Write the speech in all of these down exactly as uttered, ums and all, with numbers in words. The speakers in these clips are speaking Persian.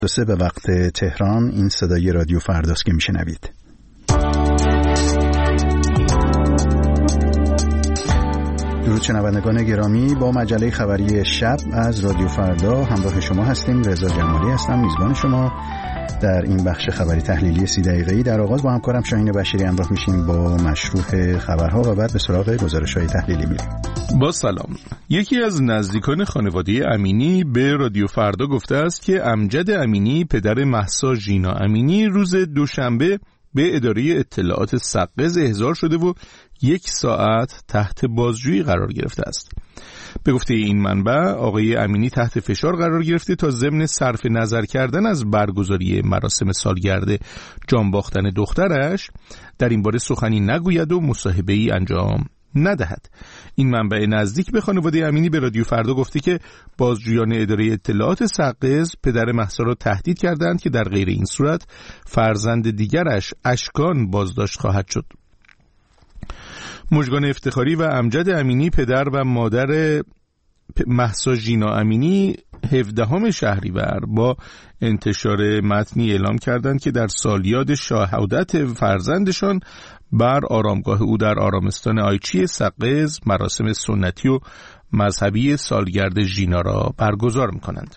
دو سه به وقت تهران. این صدای رادیو فرداست که میشنوید. درود شنوندگان گرامی، با مجله خبری شب از رادیو فردا همراه شما هستیم. رضا جمالی هستم، میزبان شما در این بخش خبری تحلیلی سی دقیقه‌ای. در آغاز با همکارم شاهین بشیری همراه میشیم با مشروح خبرها و بعد به سراغ گزارش‌های تحلیلی میریم. با سلام. یکی از نزدیکان خانواده امینی به رادیو فردا گفته است که امجد امینی پدر مهسا ژینا امینی روز دوشنبه به اداره اطلاعات سقز احضار شده و یک ساعت تحت بازجویی قرار گرفته است. به گفته این منبع، آقای امینی تحت فشار قرار گرفته تا ضمن صرف نظر کردن از برگزاری مراسم سالگرد جان باختن دخترش در این باره سخنی نگوید و مصاحبه‌ای انجام ندهد. این منبع نزدیک به خانواده امینی به رادیو فردا گفته که بازجویان اداره اطلاعات سقز پدر مهسا را تهدید کردند که در غیر این صورت فرزند دیگرش اشکان بازداشت خواهد شد. مژگان افتخاری و امجد امینی پدر و مادر مهسا ژینا امینی هفدهم شهریور با انتشار متنی اعلام کردند که در سالیاد شهادت فرزندشان بر آرامگاه او در آرامستان آیچی سقز مراسم سنتی و مذهبی سالگرد ژینا را برگزار می‌کنند.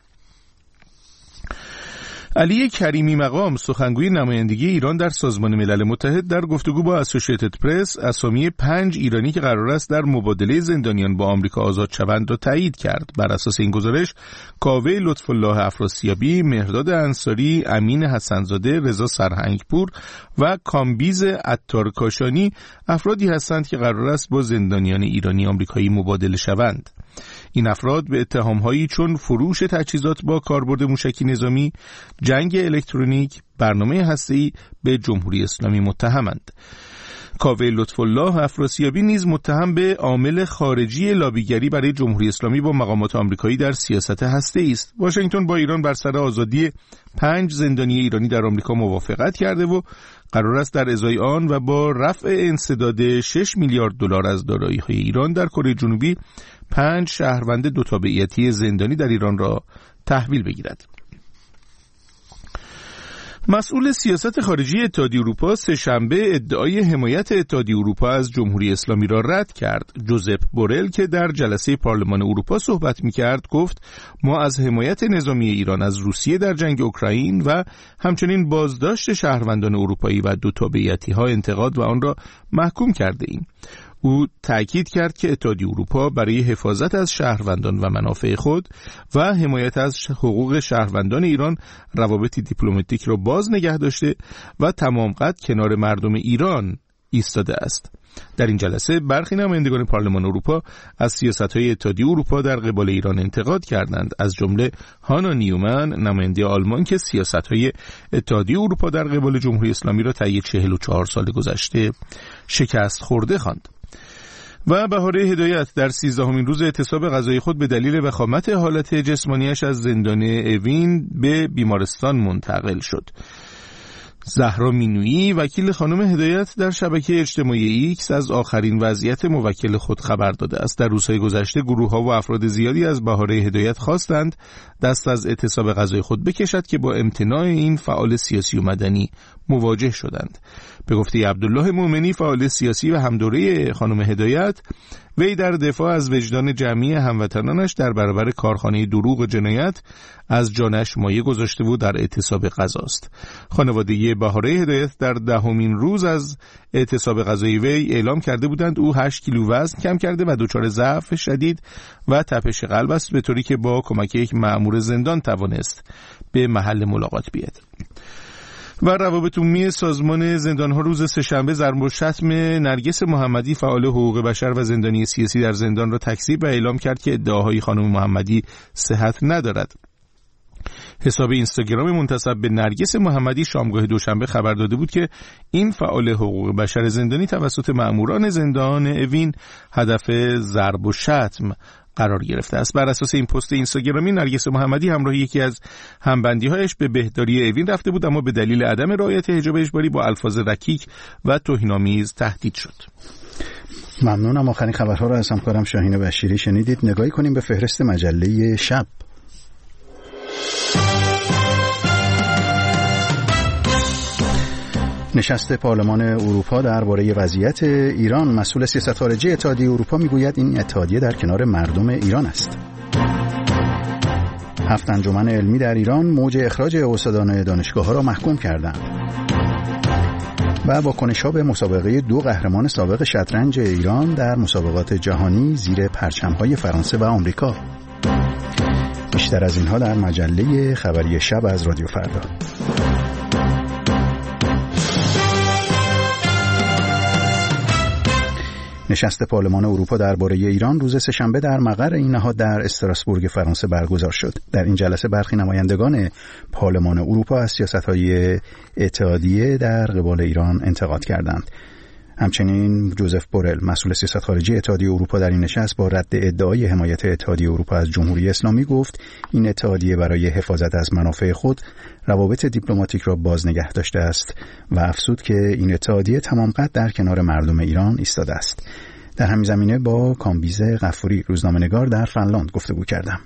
علی کریمی مقام، سخنگوی نمایندگی ایران در سازمان ملل متحد، در گفتگو با اسوسییتد پرس اسامی پنج ایرانی که قرار است در مبادله زندانیان با آمریکا آزاد شوند را تایید کرد. بر اساس این گزارش، کاوه لطف‌الله افراسیابی، مهرداد انصاری، امین حسن‌زاده، رضا سرهنگپور و کامبیز عطار کاشانی افرادی هستند که قرار است با زندانیان ایرانی آمریکایی مبادله شوند. این افراد به اتهام‌هایی چون فروش تجهیزات با کاربرد موشکی نظامی، جنگ الکترونیک، برنامه هسته‌ای به جمهوری اسلامی متهمند. کاوه لطف‌الله افراسیابی نیز متهم به عامل خارجی لابیگری برای جمهوری اسلامی با مقامات آمریکایی در سیاست هسته‌ای است. واشنگتن با ایران بر سر آزادی پنج زندانی ایرانی در آمریکا موافقت کرده و قرار است در ازای آن و با رفع انسداد شش میلیارد دلار از دارایی‌های ایران در کره جنوبی پنج شهروند دو تابعیتی زندانی در ایران را تحویل بگیرد. مسئول سیاست خارجی اتحادیه اروپا سه شنبه ادعای حمایت اتحادیه اروپا از جمهوری اسلامی را رد کرد. جوزپ بورل که در جلسه پارلمان اروپا صحبت می‌کرد گفت ما از حمایت نظامی ایران از روسیه در جنگ اوکراین و همچنین بازداشت شهروندان اروپایی و دو تابعیتی‌ها انتقاد و آن را محکوم کرده ایم. او تأکید کرد که اتحادیه اروپا برای حفاظت از شهروندان و منافع خود و حمایت از حقوق شهروندان ایران روابط دیپلماتیک را باز نگه داشته و تمام قد کنار مردم ایران ایستاده است. در این جلسه برخی نمایندگان پارلمان اروپا از سیاست‌های اتحادیه اروپا در قبال ایران انتقاد کردند، از جمله هانا نیومن، نماینده آلمان که سیاست‌های اتحادیه اروپا در قبال جمهوری اسلامی را طی چهل و چهار سال گذشته شکست خورده خواند. و بهاره هدایت در سیزدهمین روز اعتصاب غذایی خود به دلیل وخامت حالت جسمانیش از زندان اوین به بیمارستان منتقل شد. زهرا مینویی، وکیل خانم هدایت، در شبکه اجتماعی ایکس از آخرین وضعیت موکل خود خبر داده است. در روزهای گذشته گروه‌ها و افراد زیادی از بهاره هدایت خواستند دست از اعتصاب غذای خود بکشد که با امتناع این فعال سیاسی و مدنی مواجه شدند. به گفته عبدالله مومنی، فعال سیاسی و همدوره خانم هدایت، وی در دفاع از وجدان جمعی هموطنانش در برابر کارخانه دروغ و جنایت از جانش مایه گذاشته و در اعتصاب غذاست. خانواده بهاره هدایت در دهمین روز از اعتصاب غذایی وی اعلام کرده بودند او هشت کیلو وزن کم کرده و دچار ضعف شدید و تپش قلب است، به طوری که با کمک یک مأمور زندان توانست به محل ملاقات بیاید. و روابط عمومی سازمان زندانها روز سه‌شنبه ضرب و شتم نرگس محمدی، فعال حقوق بشر و زندانی سیاسی در زندان را تکذیب و اعلام کرد که ادعاهای خانم محمدی صحت ندارد. حساب اینستاگرام منتسب به نرگس محمدی شامگاه دوشنبه خبر داده بود که این فعال حقوق بشر زندانی توسط مأموران زندان اوین هدف ضرب و شتم قرار گرفته است. بر اساس این پست اینستاگرامی، نرگس محمدی همراه یکی از همبندی‌هایش به بهداری اوین رفته بود، اما به دلیل عدم رعایت حجاب اجباری با الفاظ رکیک و توهین‌آمیز تهدید شد. ممنونم. آخرین خبرها را از همکارم شاهین بشیری شنیدید. نگاهی کنیم به فهرست مجله شب. نشست پارلمان اروپا درباره وضعیت ایران. مسئول سیاست خارجی اتحادیه اروپا میگوید این اتحادیه در کنار مردم ایران است. هفت انجمن علمی در ایران موج اخراج استادان دانشگاه‌ها را محکوم کردند. و واکنش‌ها به مسابقه دو قهرمان سابق شطرنج ایران در مسابقات جهانی زیر پرچم‌های فرانسه و آمریکا. بیشتر از اینها در مجله خبری شب از رادیو فردا. نشست پارلمان اروپا درباره ایران روز سه‌شنبه در مقر این نهاد در استراسبورگ فرانسه برگزار شد. در این جلسه برخی نمایندگان پارلمان اروپا از سیاست‌های اتحادیه در قبال ایران انتقاد کردند. همچنین جوزف بورل، مسئول سیاست خارجی اتحادیه اروپا، در این نشست با رد ادعای حمایت اتحادیه اروپا از جمهوری اسلامی گفت این اتحادیه برای حفاظت از منافع خود روابط دیپلماتیک را باز نگه داشته است و افزود که این اتحادیه تمام قد در کنار مردم ایران ایستاده است. در همین زمینه با کامبیز غفوری، روزنامه‌نگار در فنلاند، گفتگو کردم.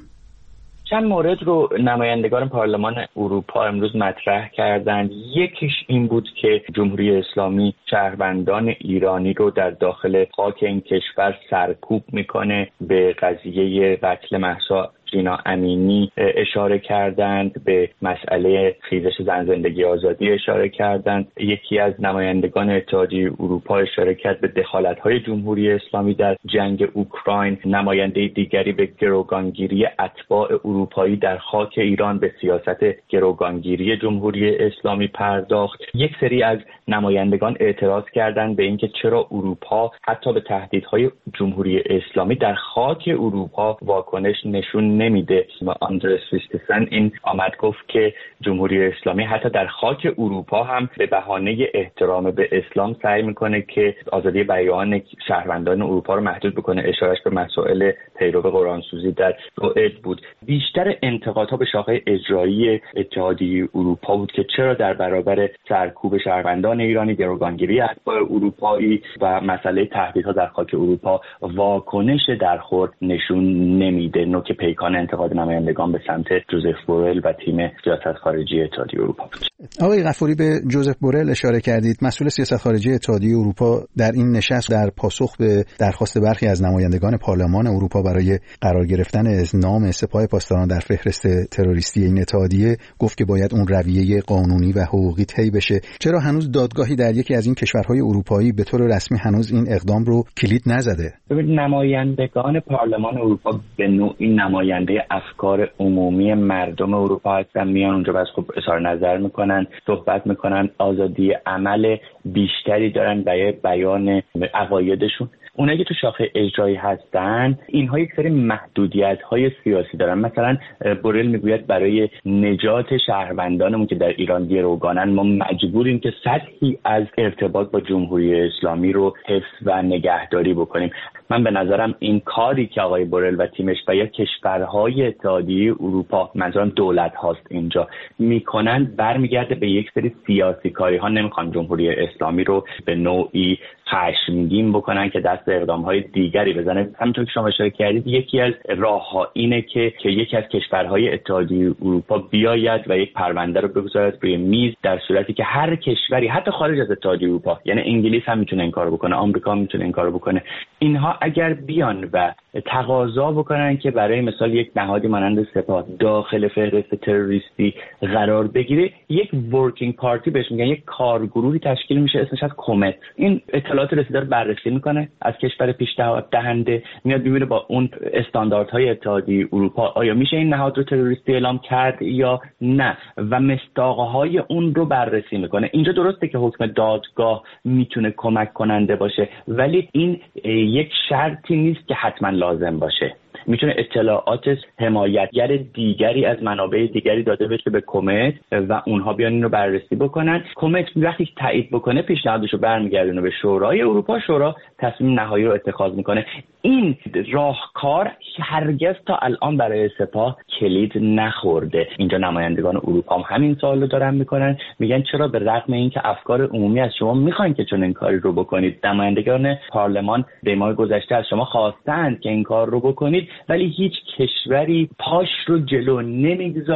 چند مورد رو نمایندگان پارلمان اروپا امروز مطرح کردند. یکیش این بود که جمهوری اسلامی شهروندان ایرانی رو در داخل خاک این کشور سرکوب میکنه. به قضیه قتل مهسا جینا امینی اشاره کردند، به مسئله خیزش زن زندگی آزادی اشاره کردند. یکی از نمایندگان اتحادیه اروپا اشاره کرد به دخالت‌های جمهوری اسلامی در جنگ اوکراین. نماینده دیگری به گروگانگیری اتباع اروپایی در خاک ایران، به سیاست گروگانگیری جمهوری اسلامی پرداخت. یک سری از نمایندگان اعتراض کردند به اینکه چرا اروپا حتی به تهدیدهای جمهوری اسلامی در خاک اروپا واکنش نشون نمیده. آندرس ویستسن این آمد گفت که جمهوری اسلامی حتی در خاک اروپا هم به بهانه احترام به اسلام سعی میکنه که آزادی بیان شهروندان اروپا رو محدود بکنه. اشارش به مسائل پیرو قرآنسوزی در سوئد بود. بیشتر انتقادها به شاخه اجرایی اتحادیه اروپا بود که چرا در برابر سرکوب شهروندان ایرانی، گروگانگیری اتباع اروپایی و مسئله تهدیدها در خاک اروپا واکنش درخور نشون نمیده. نوک پیکان انتقاد نمایندگان به سمت جوزف بورل و تیم سیاست خارجی اتحادیه اروپا بود. آقای غفوری، به جوزف بورل اشاره کردید. مسئول سیاست خارجی اتحادیه اروپا در این نشست در پاسخ به درخواست برخی از نمایندگان پارلمان اروپا برای قرار گرفتن نام سپاه پاسداران در فهرست تروریستی این اتحادیه گفت که باید اون رویه قانونی و حقوقی طی بشه. چرا هنوز دادگاهی در یکی از این کشورهای اروپایی به طور رسمی هنوز این اقدام رو کلید نزده؟ ببینید، نمایندگان پارلمان اروپا به نوعی نماینده افکار عمومی مردم اروپا هستن. میان اونجا بس خب اظهار نظر میکنن، صحبت میکنن، آزادی عمل بیشتری دارن برای بیان عقایدشون. اونایی که تو شاخه اجرایی هستن اینها یک سری محدودیت‌های سیاسی دارن. مثلا بورل میگوید برای نجات شهروندانمون که در ایران گروگانن ما مجبوریم که سطحی از ارتباط با جمهوری اسلامی رو حفظ و نگهداری بکنیم. من به نظرم این کاری که آقای بورل و تیمش و یا کشورهای اتحادیه اروپا، منظورم دولت هاست، اینجا میکنن برمیگرده به یک سری سیاسی کاری ها. نمیخوان جمهوری اسلامی رو به نوعی خشمگین بکنن که دست اقدام‌های دیگری بزنه. همونطور که شما اشاره کردید، یکی از راه‌ها اینه که که یکی از کشورهای اتحادیه اروپا بیاید و یک پرونده رو بگذارد روی میز، در صورتی که هر کشوری حتی خارج از اتحادیه اروپا، یعنی انگلیس هم میتونه این کارو بکنه، آمریکا میتونه این کارو بکنه، اینها اگر بیان و تقاضا بکنن که برای مثال یک نهادی مانند سپاه داخل فهرست تروریستی قرار بگیره، یک ورکینگ پارتی بهش میگن، یک کارگروهی تشکیل میشه اسمش از کمت. این اطلاعات رسیده رو بررسی میکنه از کشور پیشنهاد دهنده، میاد میبینه با اون استانداردهای اتحادیه اروپا آیا میشه این نهاد رو تروریستی اعلام کرد یا نه و مصداقهای اون رو بررسی میکنه. اینجا درسته که حکم دادگاه میتونه کمک کننده باشه، ولی این یک شرطی نیست که حتما لازم باشه. میتونه اطلاعات حمایتگر دیگری از منابع دیگری داده بشه به کمیت و اونها بیان اینو بررسی بکنن. کمیت وقتی تایید بکنه پیشنهادشو برمیگردونه به شورای اروپا، شورا تصمیم نهایی رو اتخاذ میکنه. این راهکار هرگز تا الان برای سپاه کلید نخورده. اینجا نمایندگان اروپا هم همین سوالو دارن میکنن، میگن چرا به رغم اینکه افکار عمومی از شما میخواین که چون این کاری رو بکنید، نمایندگان پارلمان در ماه گذشته از شما خواستند که این کار رو بکنید، ولی هیچ کشوری پاش رو جلو نمیگذاره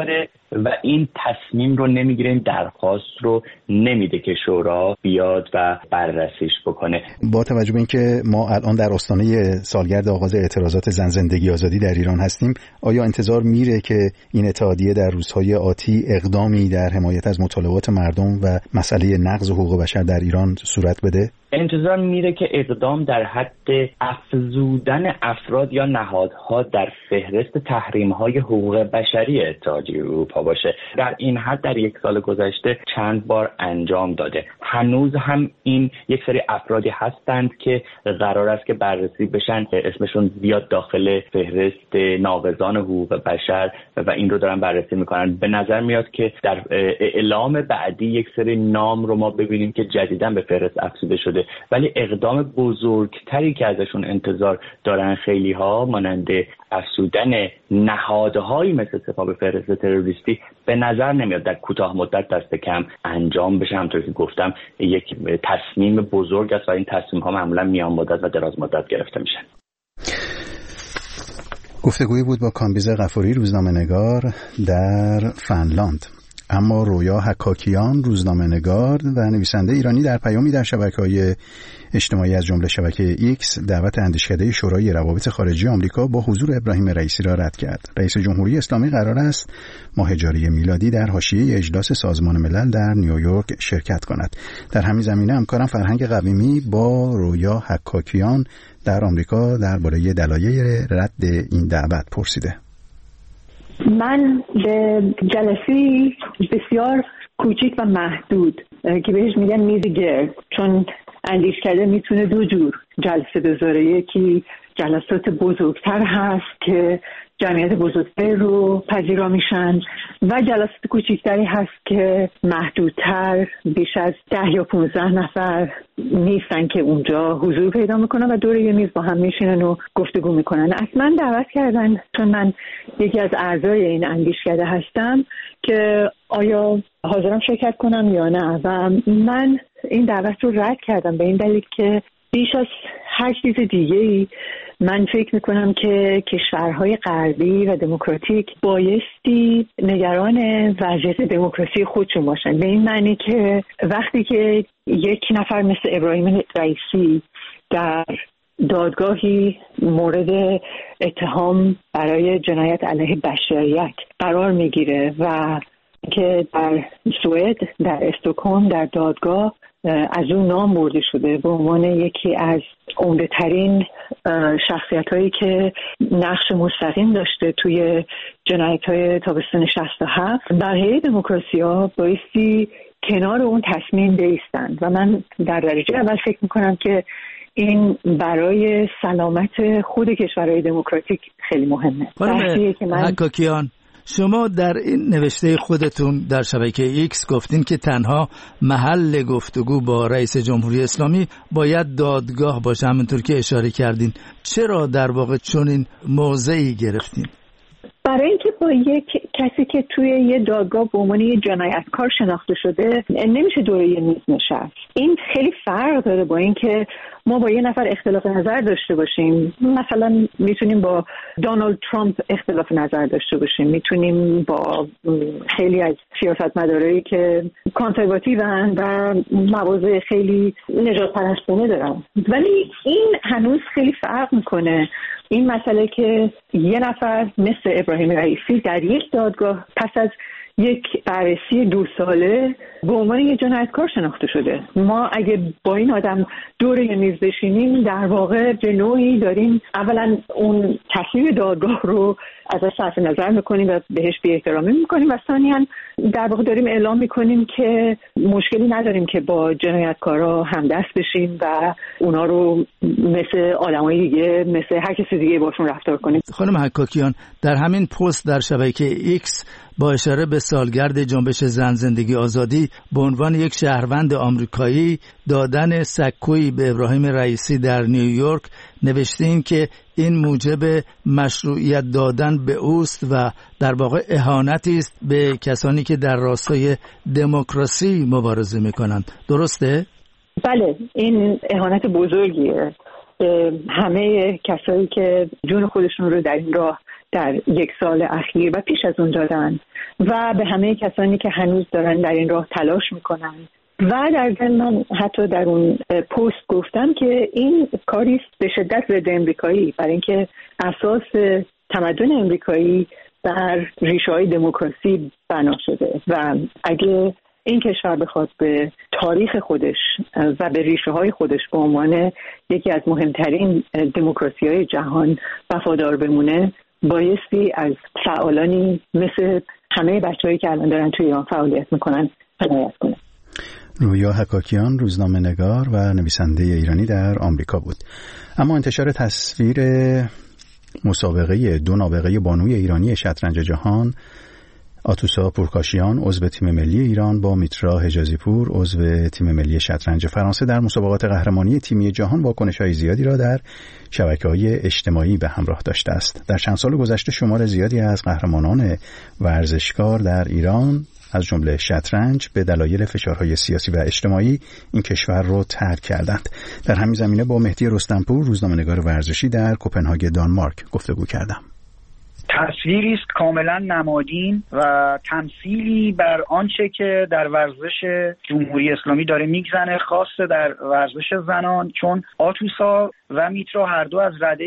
و این تصمیم رو نمیگیره، این درخواست رو نمیده که شورا بیاد و بررسیش بکنه. با توجه به اینکه ما الان در آستانه سالگرد آغاز اعتراضات زن زندگی آزادی در ایران هستیم، آیا انتظار میره که این اتحادیه در روزهای آتی اقدامی در حمایت از مطالبات مردم و مسئله نقض حقوق بشر در ایران صورت بده؟ انتظار میره که اقدام در حد افزودن افراد یا نهادها در فهرست تحریم‌های حقوق بشری اتحادیه اروپا باشه. در این حد در یک سال گذشته چند بار انجام داده. هنوز هم این یک سری افرادی هستند که قرار است که بررسی بشن، اسمشون بیاد داخل فهرست ناقضان حقوق بشر و این رو دارن بررسی میکنن. به نظر میاد که در اعلام بعدی یک سری نام رو ما ببینیم که جدیداً به فهرست افزوده شده، ولی اقدام بزرگتری که ازشون انتظار دارن خیلی ها مانند افزودن نهادهایی مثل سپاه به فهرست تروریستی به نظر نمیاد در کوتاه مدت دست کم انجام بشه. همونطور که گفتم یک تصمیم بزرگ است و این تصمیم ها معمولا میان مدت و دراز مدت گرفته میشن. گفتگویی بود با کامبیز غفوری، روزنامه‌نگار در فنلاند. اما رویا حکاکیان، روزنامه‌نگار و نویسنده ایرانی، در پیامی در شبکه‌های اجتماعی از جمله شبکه ایکس دعوت اندیشکده شورای روابط خارجی آمریکا با حضور ابراهیم رئیسی را رد کرد. رئیس جمهوری اسلامی قرار است ماه جاری میلادی در حاشیه اجلاس سازمان ملل در نیویورک شرکت کند. در همین زمینه همکارم فرهنگ قویمی با رویا حکاکیان در آمریکا درباره دلایل رد این دعوت پرسیده. من به جلسه بسیار کوچیک و محدود که بهش میگن میز گرد، چون اندیشکده میتونه دو جور جلسه بذاره. یکی جلسات بزرگتر هست که جمعیت بزرگتر رو پذیرا میشن و جلسات کوچیکتری هست که محدودتر، بیش از ده یا پونزده نفر نیستن که اونجا حضور پیدا میکنن و دور یه میز با هم میشینن و گفتگو میکنن. اصلا دعوت کردن چون من یکی از اعضای این اندیشکده هستم که آیا حاضرم شرکت کنم یا نه، و من این دعوت رو رد کردم به این دلیل که بیش از هر چیز دیگه‌ای من فکر میکنم که کشورهای غربی و دموکراتیک بایستی نگران وضعیت دموکراسی خودشون باشن، به این معنی که وقتی که یک نفر مثل ابراهیم رئیسی در دادگاهی مورد اتهام برای جنایت علیه بشریت قرار میگیره و که در سوئد در استکهلم در دادگاه از اون نام برده شده به عنوان یکی از عمده ترین شخصیت هایی که نقش مستقیم داشته توی جنایت های تابستان شصت و هفت، بقیه دموکراسی ها بایستی کنار اون تصمیم بایستند و من در درجه اول فکر میکنم که این برای سلامت خود کشورهای دموکراتیک خیلی مهمه. خانم حکاکیان، شما در این نوشته خودتون در شبکه ایکس گفتین که تنها محل گفتگو با رئیس جمهوری اسلامی باید دادگاه باشه، همونطور که اشاره کردین. چرا در واقع چنین موضعی گرفتین؟ برای اینکه با یک کسی که توی یه دادگاه به عنوان یه جنایتکار شناخته شده نمیشه دوره یه میز نشست. این خیلی فرق داره با اینکه ما با یه نفر اختلاف نظر داشته باشیم. مثلا میتونیم با دونالد ترامپ اختلاف نظر داشته باشیم، میتونیم با خیلی از سیاستمدارایی که کانسرواتیون و مواضع خیلی نجات پرستانه دارن، ولی این هنوز خیلی فرق میکنه. این مسئله که یه نفر مثل ابراهیم رئیسی در یک دادگاه پس از یک بررسی دو ساله به عنوان یک جنایتکار شناخته شده. ما اگه با این آدم دور یه میز بشینیم در واقع به نوعی داریم اولا اون تصمیم دادگاه رو ازش صرف نظر میکنیم و بهش بی احترامی میکنیم و ثانیاً در واقع داریم اعلام میکنیم که مشکلی نداریم که با جنایتکارا همدست بشیم و اونا رو مثل آدمای دیگه، مثل هر کسی دیگه باشون رفتار کنیم. خانم حکاکیان، در همین پست در شبکه ایکس با اشاره به سالگرد جنبش زن زندگی آزادی به عنوان یک شهروند آمریکایی دادن سکویی به ابراهیم رئیسی در نیویورک نوشتین که این موجب مشروعیت دادن به اوست و در واقع اهانتی است به کسانی که در راستای دموکراسی مبارزه میکنند. درسته؟ بله، این اهانت بزرگیه به همه کسایی که جون خودشون رو در این راه در یک سال اخیر و پیش از اون دادن و به همه کسانی که هنوز دارن در این راه تلاش میکنن. و در ضمن من حتی در اون پست گفتم که این کاری به شدت ضد امریکایی، برای اینکه اساس تمدن امریکایی بر ریشه‌های دموکراسی بنا شده و اگه این کشور بخواد به تاریخ خودش و به ریشه‌های خودش به عنوان یکی از مهمترین دموکراسی‌های جهان وفادار بمونه، بایستی از فعالانی مثل همه بچه‌هایی که الان دارن توی ایران فعالیت میکنن حمایت کنه. رویا حکاکیان، روزنامه‌نگار و نویسنده ایرانی در آمریکا بود. اما انتشار تصویر مسابقه دو نابغه بانوی ایرانی شطرنج جهان، آتوسا پورکاشیان عضو تیم ملی ایران با میترا حجازی پور عضو تیم ملی شطرنج فرانسه در مسابقات قهرمانی تیمی جهان واکنش‌های زیادی را در شبکه‌های اجتماعی به همراه داشته است. در چند سال گذشته شمار زیادی از قهرمانان ورزشکار در ایران از جمله شطرنج به دلایل فشارهای سیاسی و اجتماعی این کشور را ترک کردند. در همین زمینه با مهدی رستمپور، روزنامه‌نگار ورزشی در کوپنهاگ دانمارک گفتگو کردم. تصویری است کاملا نمادین و تمثیلی بر آنچه که در ورزش جمهوری اسلامی داره میگذنه، خاصه در ورزش زنان، چون آتوسا و میترا هر دو از رده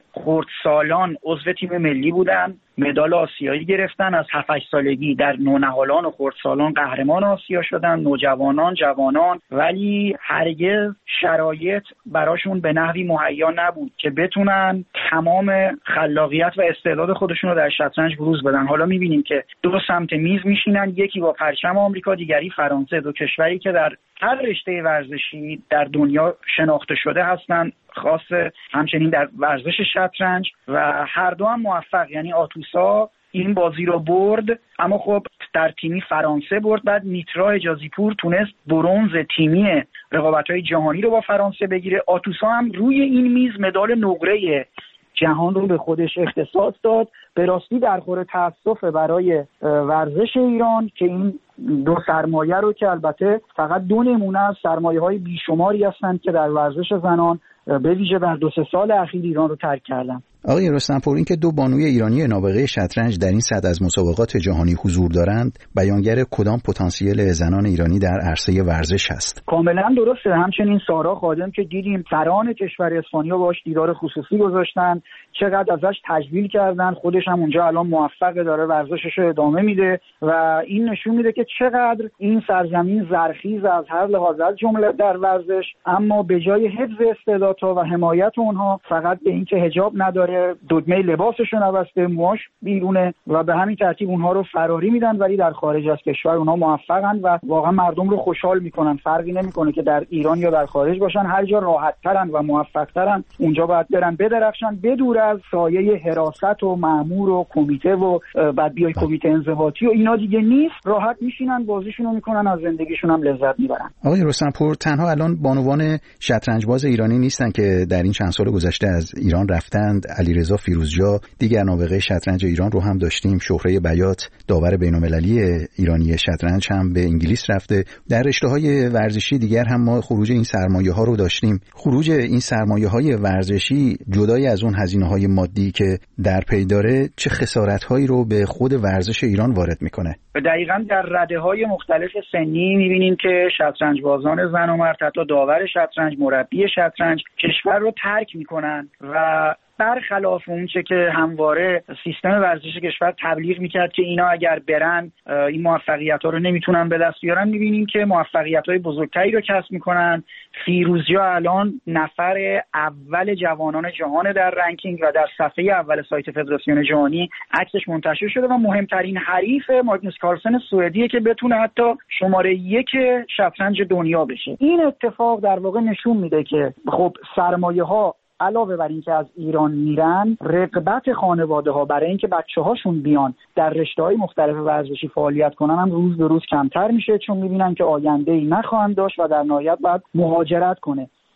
خردسالان عضو تیم ملی بودن، مدال آسیایی گرفتن، از هفت هشت سالگی در نونهالان و خردسالان قهرمان آسیا شدن، نوجوانان، جوانان، ولی هرگز شرایط براشون به نحوی مهیا نبود که بتونن تمام خلاقیت و استعداد خودشون رو در شطرنج بروز بدن. حالا میبینیم که دو سمت میز میشینن، یکی با پرچم آمریکا، دیگری فرانسه، دو کشوری که در هر رشته ورزشی در دنیا شناخته شده هستن، خاصه همچنین در ورزش شطرنج، و هر دو هم موفق. یعنی آتوسا این بازی رو برد، اما خب در تیمی فرانسه برد. بعد میترا حجازی پور تونست برنز تیمی رقابت‌های جهانی رو با فرانسه بگیره. آتوسا هم روی این میز مدال نقره جهان رو به خودش اختصاص داد. به راستی در خور تأسف برای ورزش ایران که این دو سرمایه رو که البته فقط دو نمونه از سرمایه‌های بیشماری هستند که در ورزش زنان به ویژه در دو سه سال اخیر ایران رو ترک کردن. آقای رستمپور، این که دو بانوی ایرانی نابغه شطرنج در این سطح از مسابقات جهانی حضور دارند، بیانگر کدام پتانسیل زنان ایرانی در عرصه ورزش است؟ کاملا درسته. همچنین سارا خادم که دیدیم سران کشور اسپانیا باهاش دیدار خصوصی گذاشتن، چقدر ازش تجلیل کردن، خودش هم اونجا الان موفق داره ورزشش رو ادامه میده و این نشون میده که چقدر این سرزمین زرخیز از هر لحاظ، از جمله در ورزش، اما به جای حفظ استعدادها و حمایت اونها فقط به اینکه حجاب نداره، دگمه لباسش رو نبسته، موهاش بیرونه و به همین ترتیب اونها رو فراری میدن، ولی در خارج از کشور اونها موفقن و واقعا مردم رو خوشحال میکنن. فرقی نمیکنه که در ایران یا در خارج باشن، هر جا راحت ترن و موفق ترن اونجا باید برن بدرخشن، بدور از سایه حراست و مأمور و کمیته و بعد بیای کمیته انضباطی و اینا دیگه نیست. راحت میشینن بازیشون رو میکنن، از زندگیشون هم لذت میبرن. آقای رستمپور، تنها الان بانوان شطرنج‌باز ایرانی نیستن که در این چند سال گذشته از ایران رفتند. علیرضا فیروزجا دیگر نابغه شطرنج ایران رو هم داشتیم. شهره بیات داور بین‌المللی ایرانی شطرنج هم به انگلیس رفته. در رشته‌های ورزشی دیگر هم ما خروج این سرمایه‌ها رو داشتیم. خروج این سرمایه‌های ورزشی جدای از اون هزینه‌های مادی که در پی داره، چه خسارت‌هایی رو به خود ورزش ایران وارد می‌کنه؟ دقیقاً در رده‌های مختلف سنی می‌بینیم که شطرنج‌بازان زن و مرد، حتی داور شطرنج، مربی شطرنج، کشور رو ترک می‌کنن و برخلاف اون چه که همواره سیستم ورزشی کشور تبلیغ میکرد که اینا اگر برن این موفقیت‌ها رو نمیتونن به دست بیارن، میبینیم که موفقیت‌های بزرگتری رو کسب میکنن. فیروزجا الان نفر اول جوانان جهان در رنکینگ و در صفحه اول سایت فدراسیون جهانی عکسش منتشر شده و مهمترین حریف ماگنوس کارلسن سوئدیه که بتونه حتی شماره یک شطرنج دنیا بشه. این اتفاق در واقع نشون میده که خب سرمایه‌ها علاوه بر این که از ایران میرن، رغبت خانواده ها برای اینکه بچه هاشون بیان در رشته های مختلف ورزشی فعالیت کنن هم روز به روز کمتر میشه، چون میبینن که آینده ای نخواهند داشت و در نهایت باید مهاجرت کنه.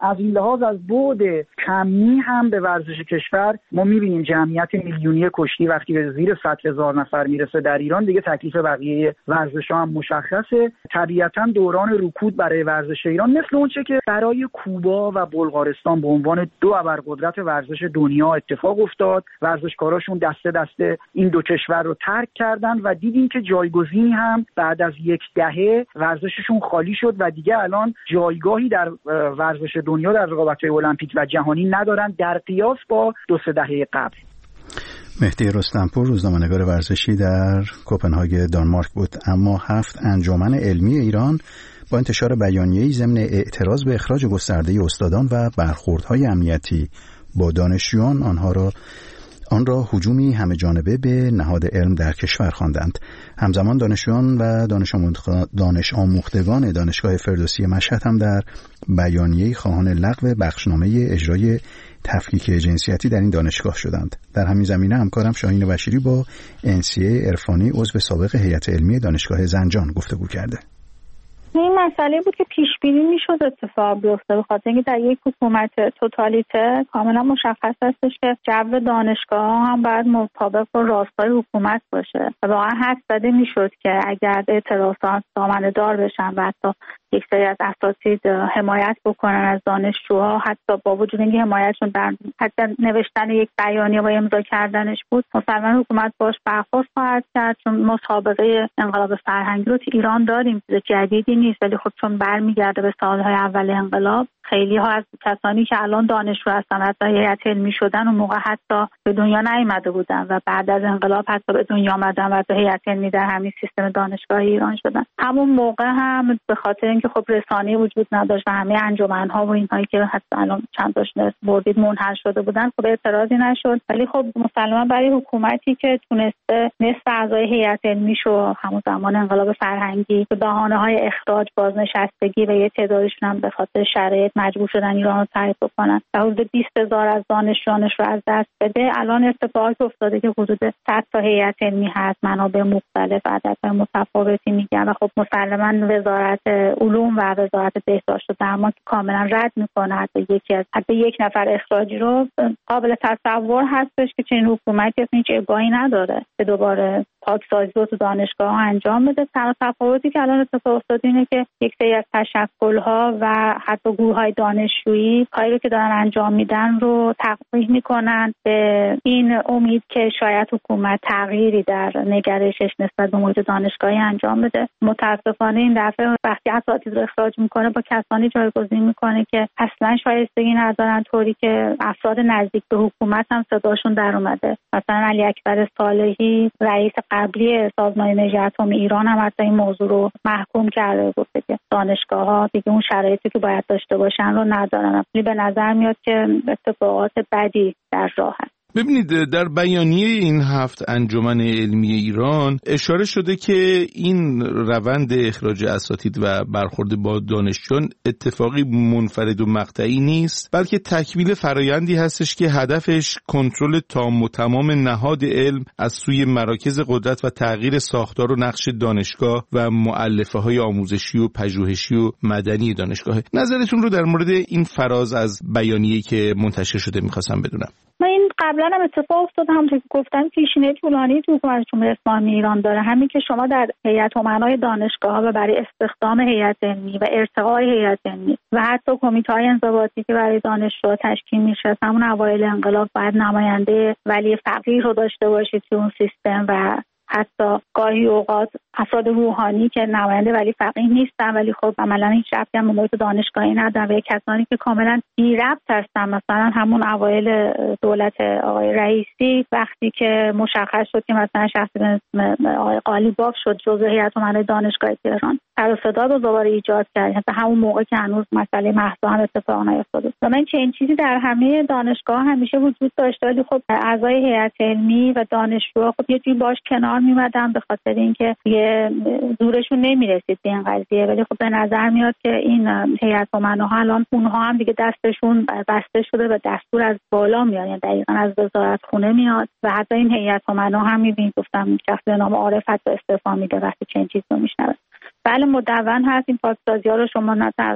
از این لحاظ از بعد کمی هم به ورزش کشور ما می‌بینیم جمعیت میلیونی کشتی وقتی به زیر صد هزار نفر میرسه در ایران دیگه تکلیف بقیه ورزش‌ها هم مشخصه. طبیعتاً دوران رکود برای ورزش ایران مثل اونچه که برای کوبا و بلغارستان به عنوان دو ابرقدرت ورزش دنیا اتفاق افتاد. ورزشکاراشون دسته دسته این دو کشور رو ترک کردن و دیدیم که جایگزینی هم بعد از یک دهه ورزششون خالی شد و دیگه الان جایگاهی در ورزش دنیا در رقابت‌های المپیک و جهانی ندارن در قیاس با دو سه دهه قبل. مهدی رستمپور روزنامه‌نگار ورزشی در کوپنهاگ دانمارک بود. اما هفت انجمن علمی ایران با انتشار بیانیه‌ای ضمن اعتراض به اخراج گسترده استادان و برخوردهای امنیتی با دانشجویان آنها را آن را هجومی همه جانبه به نهاد علم در کشور خواندند. همزمان دانشجویان و دانش آموختگان دانشگاه فردوسی مشهد هم در بیانیه‌ای خواهان لغو بخشنامه اجرای تفکیک جنسیتی در این دانشگاه شدند. در همین زمینه همکارم شاهین بشیری با انسیه عرفانی عضو سابق هیئت علمی دانشگاه زنجان گفتگو کرده. این مسئله بود که پیش بینی میشد اتفاق بیفته، به خاطر اینکه در یک حکومت توتالیته کاملا مشخص هستش که جو دانشگاه ها هم باید مطابق با راستای حکومت باشه و واقعا حد زده میشد که اگر اعتراضات دامنه دار بشن و حتی یک سری از اساتید حمایت بکنن از دانشجوها، حتی با وجود اینکه حمایتشون در حتی نوشتن یک بیانیه و امضا کردنش بود، مسلماً حکومت باش برخورد خواهد کرد، چون ما سابقه انقلاب فرهنگی رو تو ایران داریم، چیز جدیدی نیست. ولی خب چون برمیگرده به سالهای اول انقلاب، خیلی ها از کسانی که الان دانشجو هستن حتی هیئت علمی شدن اون موقع حتی به دنیا نیامده بودن و بعد از انقلاب حتی به دنیا آمدن و به هیئت علمی در همین سیستم دانشگاه ایران شدن. همون موقع هم به خاطر اینکه خب رسانه‌ای وجود نداشت و همه انجمن‌ها و اینهایی که حتی الان چند تاشون بردید منحل شده بودن، خب اعتراضی نشد. ولی خب مسلماً برای حکومتی که تونسته نصف اعضای هیئت علمی شو همون زمان انقلاب فرهنگی به بهانه‌های اخراج، بازنشستگی و یه تعدادشون هم به خاطر شرایط مجبور شدن ایران رو ترک بکنن و حدود بیست هزار از دانشجویانش رو از دست بده. الان اتفاقی افتاده که حدود صد تا هیئت علمی هست، منابع مختلف، عددهای متفاوتی میگن و خب مسلماً وزارت علوم و وزارت بهداشت و درمان کاملا رد میکنه حتی یکی از حتی یک نفر اخراجی رو. قابل تصور هستش که چنین حکومتی هیچ ابایی نداره که دوباره پاکسازی رو تو دانشگاه انجام بده. تنها تفاوتی که الان اتفاق افتاده اینه که یک سری از تشکل‌ها و حتی گروه‌های دانشجویی کاری رو که دارن انجام میدن رو تقبیح میکنن به این امید که شاید حکومت تغییری در نگرشش نسبت به محیط دانشگاهی انجام بده. متاسفانه این دفعه وقتی اساتید رو اخراج میکنه با کسانی جایگزین میکنه که اصلا شایستگی ندارن، طوری که افراد نزدیک به حکومت هم صداشون در اومده. مثلا علی اکبر صالحی رئیس قبلی سازمان انرژی اتمی ایران هم حتی این موضوع رو محکوم کرده، گفته که دانشگاه‌ها دیگه اون شرایطی که باید داشته باشن رو ندارن. به نظر میاد که اتفاقات بدی در راه هست. ببینید، در بیانیه این هفت انجمن علمی ایران اشاره شده که این روند اخراج اساتید و برخورد با دانشجویان اتفاقی منفرد و مقطعی نیست، بلکه تکمیل فرایندی هستش که هدفش کنترل تام و تمام نهاد علم از سوی مراکز قدرت و تغییر ساختار و نقش دانشگاه و مؤلفه‌های آموزشی و پژوهشی و مدنی دانشگاه. نظرتون رو در مورد این فراز از بیانیه‌ای که منتشر شده می‌خواستم بدونم. من این قبلا هم اتفاق افتاده، همونطور که گفتم پیشینه طولانی تو حکومت جمهوری اسلامی ایران داره. همین که شما در هیئت امنای دانشگاه‌ها و برای استخدام هیئت علمی و ارتقای هیئت علمی و حتی کمیته‌های انضباطی که برای دانشجوها تشکیل میشه، همون اوایل انقلاب باید نماینده ولی فقیه رو داشته باشید تو اون سیستم و حتی گاهی اوقات افراد روحانی که نماینده ولی فقیه نیستن ولی خب عملاً هیچ ربطی هم به محیط دانشگاهی ندارن و کسانی که کاملا بی ربط هستن. مثلا همون اوایل دولت آقای رئیسی وقتی که مشخص شد که مثلا شخصی به آقای قالیباف شد جزو هیئت امنای دانشگاه تهران، سر و صدا رو دوباره ایجاد کرد، حتی همون موقع که هنوز مسئله مهسا هم اتفاق نیفتاده. من چنین چیزی در همه دانشگاه همیشه وجود داشته ولی خب اعضای هیئت علمی و دانشجوها خب یه جوری باش کنار میمدن به خاطر اینکه یه زورشون نمیرسید به این قضیه. ولی خب به نظر میاد که این هیئت امناها الان اونها هم دیگه دستشون بسته شده و دستور از بالا میاد، یعنی دقیقاً از وزارت خونه میاد و حتی این هیئت امنا هم میبینید گفتم شخص به نام عارف حتی استعفا میده وقتی چنین چیزی رو میشنوه. بله مدون هست این پاکسازی‌ها رو شما نه در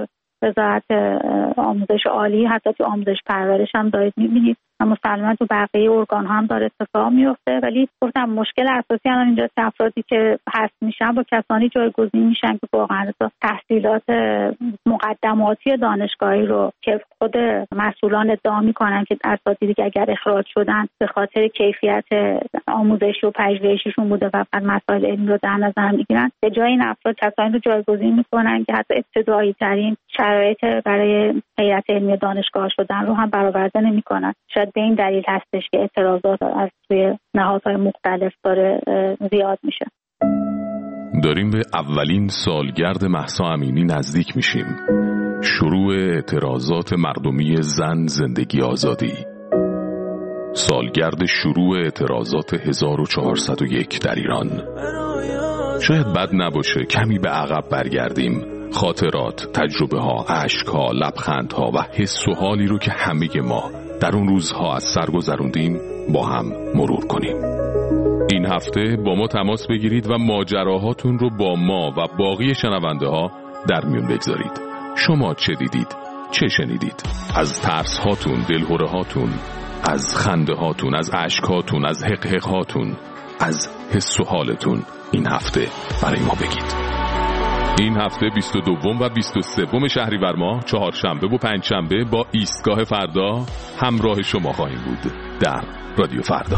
وزارت آموزش عالی، حتی تو آموزش پرورش هم دارید می‌بینید و مسلماً تو بقیه ارگان هم داره اتفاق میفته. ولی گفتم مشکل اساسی الان اینجاست که افرادی که حذف میشن با کسانی جایگزین میشن که واقعا تحصیلات مقدماتی دانشگاهی رو که خود مسئولان ادعا میکنن که اساتیدی که اگر اخراج شدن به خاطر کیفیت آموزشی و پژوهشیشون بوده و فقط مسائل علمی رو در نظر میگیرن، به جای این افراد کسانی رو جایگزین میکنن که حتی ابتدایی ترین شرایط برای هیئت علمی دانشگاه شدن رو هم برآورده نمیکنن. شاید به این دلیل هستش که اعتراضات از توی نهادهای مختلف داره زیاد میشه. داریم به اولین سالگرد مهسا امینی نزدیک میشیم. شروع اعتراضات مردمی زن زندگی آزادی. سالگرد شروع اعتراضات هزار و چهارصد و یک در ایران. شاید بد نباشه کمی به عقب برگردیم. خاطرات، تجربه ها، عشق ها، لبخند ها و حس و حالی رو که همه ما در اون روزها از سر گذروندیم با هم مرور کنیم. این هفته با ما تماس بگیرید و ماجراهاتون رو با ما و باقی شنونده ها در میون بگذارید. شما چه دیدید؟ چه شنیدید؟ از ترس هاتون، دلهره هاتون، از خنده هاتون، از عشق هاتون، از حق حق هاتون، از حس و حالتون این هفته برای ما بگید. این هفته بیست و دو و بیست و سه شهریور ماه، چهارشنبه و پنجشنبه با ایستگاه فردا همراه شما خواهیم بود در رادیو فردا.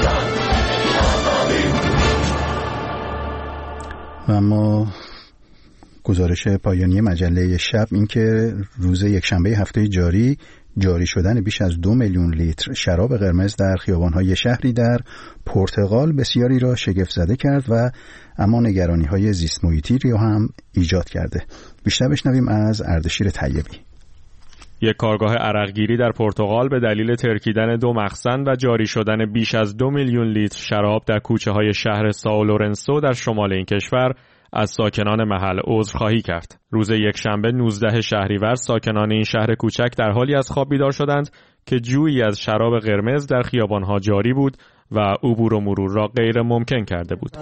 و ما گزارش پایانی مجله شب این که روز یکشنبه هفته جاری جاری شدن بیش از دو میلیون لیتر شراب قرمز در خیابان‌های شهری در پرتغال بسیاری را شگفت زده کرد و اما نگرانی‌های زیست محیطی را هم ایجاد کرده. بیشتر بشنویم از اردشیر طیبی. یک کارگاه عرقگیری در پرتغال به دلیل ترکیدن دو مخزن و جاری شدن بیش از دو میلیون لیتر شراب در کوچه‌های شهر سائو لورنسو در شمال این کشور از ساکنان محل عذرخواهی کرد. روز یکشنبه نوزده شهریور ساکنان این شهر کوچک در حالی از خواب بیدار شدند که جویی از شراب قرمز در خیابان‌ها جاری بود و عبور و مرور را غیر ممکن کرده بود.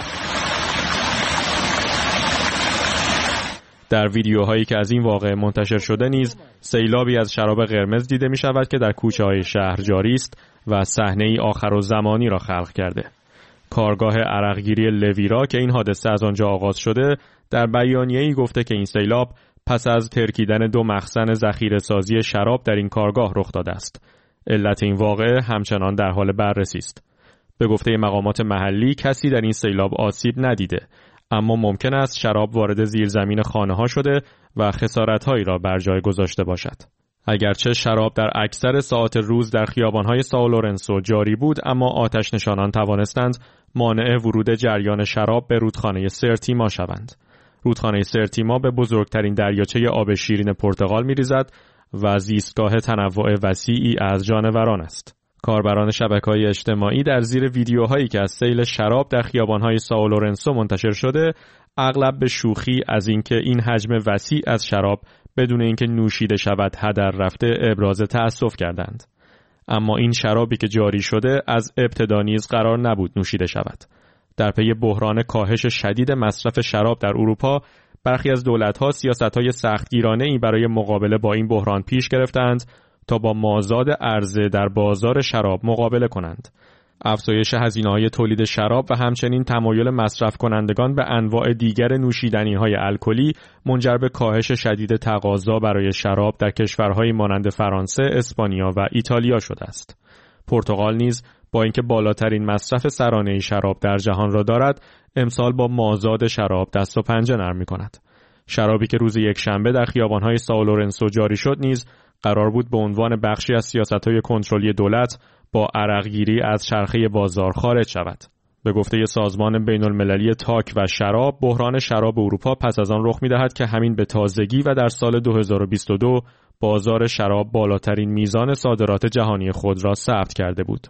در ویدیوهایی که از این واقعه منتشر شده نیز سیلابی از شراب قرمز دیده می شود که در کوچه‌های شهر جاری است و صحنه‌ای آخرالزمانی را خلق کرده. کارگاه عرقگیری لویرا که این حادثه از آنجا آغاز شده در بیانیه‌ای گفته که این سیلاب پس از ترکیدن دو مخزن ذخیره‌سازی شراب در این کارگاه رخ داده است. علت این واقعه همچنان در حال بررسی است. به گفته مقامات محلی کسی در این سیلاب آسیب ندیده، اما ممکن است شراب وارد زیرزمین خانه‌ها شده و خسارت‌هایی را بر جای گذاشته باشد. اگرچه شراب در اکثر ساعات روز در خیابان‌های سائو لورنسو جاری بود، اما آتش نشانان توانستند مانع ورود جریان شراب به رودخانه سرتیما شوند. رودخانه سرتیما به بزرگترین دریاچه آب شیرین پرتغال می‌ریزد و زیستگاه تنوع وسیعی از جانوران است. کاربران شبکه‌های اجتماعی در زیر ویدیوهایی که از سیل شراب در خیابان‌های سائو لورنسو منتشر شده، اغلب به شوخی از اینکه این حجم وسیع از شراب بدون اینکه نوشیده شود هدر رفته ابراز تأسف کردند. اما این شرابی که جاری شده از ابتدا نیز قرار نبود نوشیده شود. در پی بحران کاهش شدید مصرف شراب در اروپا، برخی از دولت‌ها سیاست‌های سختگیرانه‌ای برای مقابله با این بحران پیش گرفتند تا با مازاد عرضه در بازار شراب مقابله کنند. افزایش هزینه‌های تولید شراب و همچنین تمایل مصرف کنندگان به انواع دیگر نوشیدنی‌های الکلی منجر به کاهش شدید تقاضا برای شراب در کشورهایی مانند فرانسه، اسپانیا و ایتالیا شده است. پرتغال نیز با اینکه بالاترین مصرف سرانه‌ای شراب در جهان را دارد، امسال با مازاد شراب دست و پنجه نرم می‌کند. شرابی که روز یکشنبه در خیابان‌های سائو لورنسو جاری شد نیز قرار بود به عنوان بخشی از سیاست‌های کنترلی دولت با عرقگیری از چرخه بازار خارج شود. به گفته سازمان بین‌المللی تاک و شراب، بحران شراب اروپا پس از آن رخ می‌دهد که همین به تازگی و در سال دو هزار و بیست و دو بازار شراب بالاترین میزان صادرات جهانی خود را ثبت کرده بود.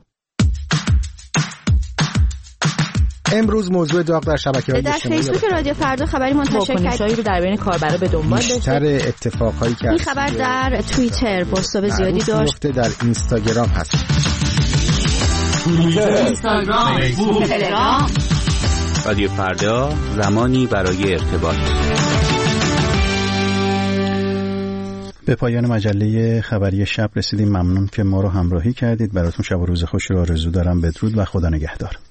امروز موضوع داغ در شبکه‌های در فیسبوک رادیو فردا خبری منتشر کردیم رو در بین کاربرا به دنبال داشته. بیشتر اتفاقایی که این خبر در توییتر پست‌های زیادی داشت. در اینستاگرام هست. اینستاگرام، فیسبوک، تلگرام. رادیو فردا، زمانی برای ارتباط. به پایان مجله خبری شب رسیدیم. ممنون که ما رو همراهی کردید. براتون شب و روز خوش رو آرزو دارم. بدرود و خدا نگهدار.